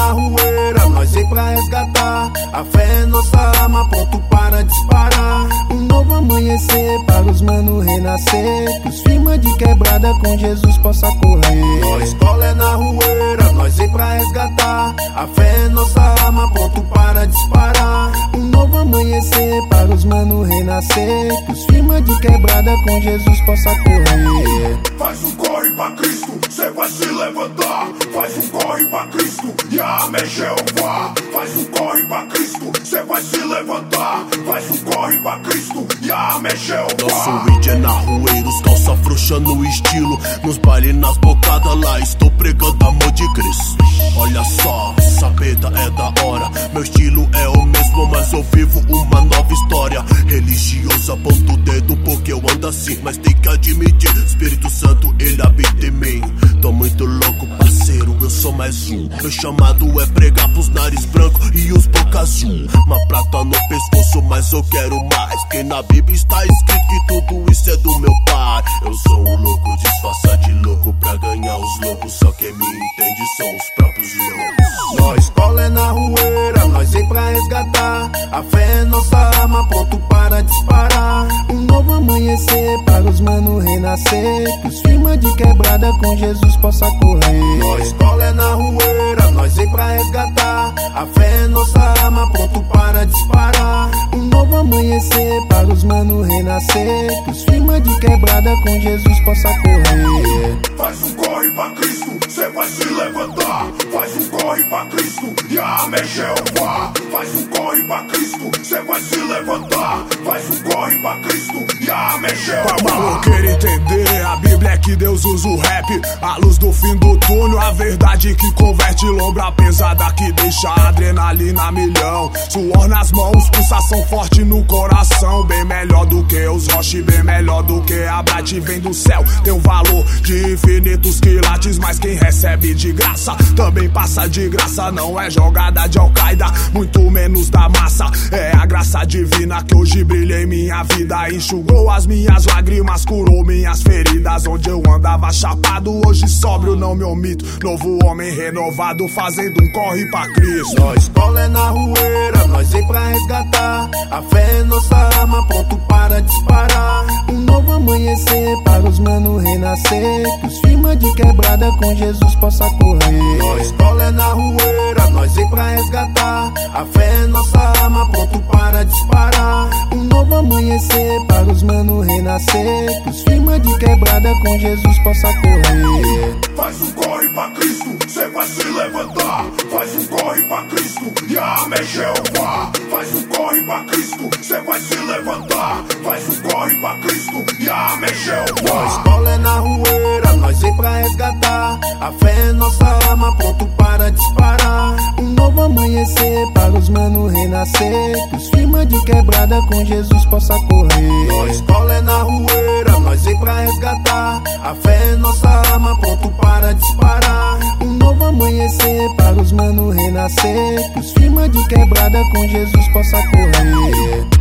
na rueira, nós vem pra resgatar. A fé é nossa arma, pronto para disparar. Um novo amanhecer para os manos renascer. Que os firma de quebrada com Jesus possa correr. Nós cola é na rueira, nós vem pra resgatar. A fé é nossa arma, pronto para disparar. Um novo amanhecer para os manos renascer. Que os firma de quebrada com Jesus possa correr. Faz um corre pra Cristo, cê vai se levantar. Faz um corre pra Cristo, Yahvé Jeová. Faz um corre pra Cristo, cê vai se levantar. Faz um corre pra Cristo, Yahvé Jeová. Nosso weed é na rueiros, calça frouxa no estilo. Nos baile, nas bocadas lá, estou pregando amor de Cristo. Olha só, sabeta é da hora. Meu estilo é o mesmo, mas eu vivo uma nova história. Religioso, aponto o dedo porque eu ando assim. Mas tem que admitir, Espírito Santo, ele habita em mim. Tô muito louco, parceiro, eu sou mais um. Meu chamado é pregar pros nariz branco e os boca azul. Uma prata no pescoço, mas eu quero mais. Porque na Bíblia está escrito que tudo isso é do meu pai. Eu sou um louco, disfarça de louco pra ganhar os loucos. Só quem me entende são os próprios loucos. Nós cola é na rueira, nós vem pra resgatar. A fé é nossa arma, pronto para disparar. Um novo amanhecer para os manos renascer. Que os firma de quebrada com Jesus possa correr. Nós cola é na rueira, nós vem pra resgatar. A fé é nossa arma, pronto para disparar. Um novo amanhecer para os manos renascer. Que os firma de quebrada com Jesus possa correr. Faz um corre pra Cristo, cê vai se levantar. Faz um corre pra Cristo, Yahvé Jeová. Faz um corre pra Cristo, cê vai se levantar. Faz um corre pra Cristo, Yahvé Jeová. Pra maloqueiro entender, a Bíblia é que Deus usa o rap. A luz do fim do túnel, a verdade que converte lombra pesada, que deixa a adrenalina a milhão. Suor nas mãos, pulsação forte no coração. Bem melhor do que os roches, bem melhor do que a Bright. Vem do céu, tem um valor de infinitos quilates. Mas quem recebe de graça, também passa de graça. Não é jogada de Al-Qaeda, muito menos da massa. É a graça divina que hoje brilha em minha vida. Enxugou as minhas lágrimas, curou minhas feridas. Onde eu andava chapado, hoje sóbrio, não me omito. Novo homem renovado, fazendo um corre pra Cristo. Nós cola é na rueira, nós vem pra resgatar. A fé é nossa arma, pronto para disparar. Um novo amanhecer para os manos renascer. Que os firma de quebrada com Jesus possa correr. Nós cola é na rueira, nós vem pra resgatar. A fé é nossa arma, pronto para disparar. Um novo amanhecer para os manos renascer. Que os firma de quebrada com Jesus possa correr. Faz um corre pra Cristo, cê vai se levantar. Faz um corre pra Cristo, Yahvé Jeová. Faz um corre pra Cristo, cê vai se levantar. Faz um corre pra Cristo, Yahvé Jeová. Nós cola é na rueira, nós vem pra resgatar. A fé é nossa arma, pronto para disparar. Um novo amanhecer para os manos renascer. Que os firma de quebrada com Jesus possa correr. Nós cola é na rueira, nós vem pra resgatar. A fé é nossa arma, pronto para disparar. Um novo amanhecer para os manos renascer. Que os firma de quebrada com Jesus possa correr.